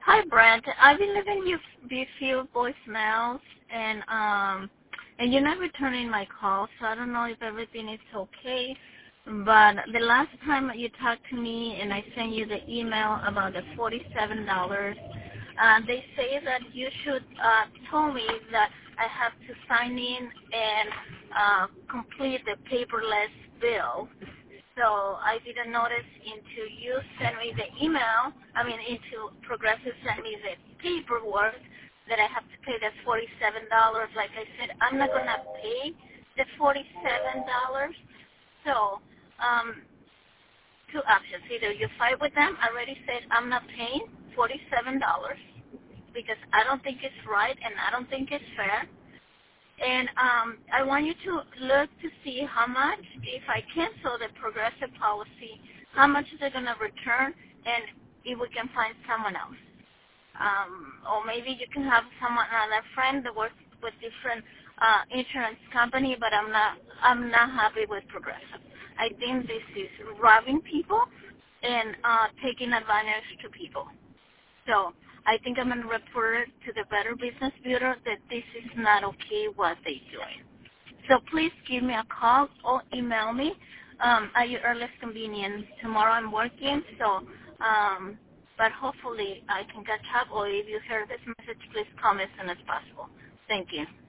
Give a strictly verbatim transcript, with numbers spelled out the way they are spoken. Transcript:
Hi, Brent. I've been leaving you a few voicemails, and um, and you're not returning my call, so I don't know if everything is okay. But the last time you talked to me, and I sent you the email about the forty-seven dollars, uh, they say that you should uh, tell me that I have to sign in and uh, complete the paperless bill. So I didn't notice until you sent me the email, I mean, into Progressive sent me the paperwork that I have to pay the forty-seven dollars. Like I said, I'm not going to pay the forty-seven dollars. So um, two options. Either you fight with them. I already said I'm not paying forty-seven dollars because I don't think it's right and I don't think it's fair. And um, I want you to look to see how much, if I cancel the Progressive policy, how much is it going to return, and if we can find someone else. Um, or maybe you can have someone, another friend that works with different uh, insurance company, but I'm not, I'm not happy with Progressive. I think this is robbing people and uh, taking advantage to people. So I think I'm going to report it to the Better Business Bureau that this is not okay what they're doing. So please give me a call or email me um, at your earliest convenience. Tomorrow I'm working, so um, but hopefully I can catch up, or if you hear this message, please call me as soon as possible. Thank you.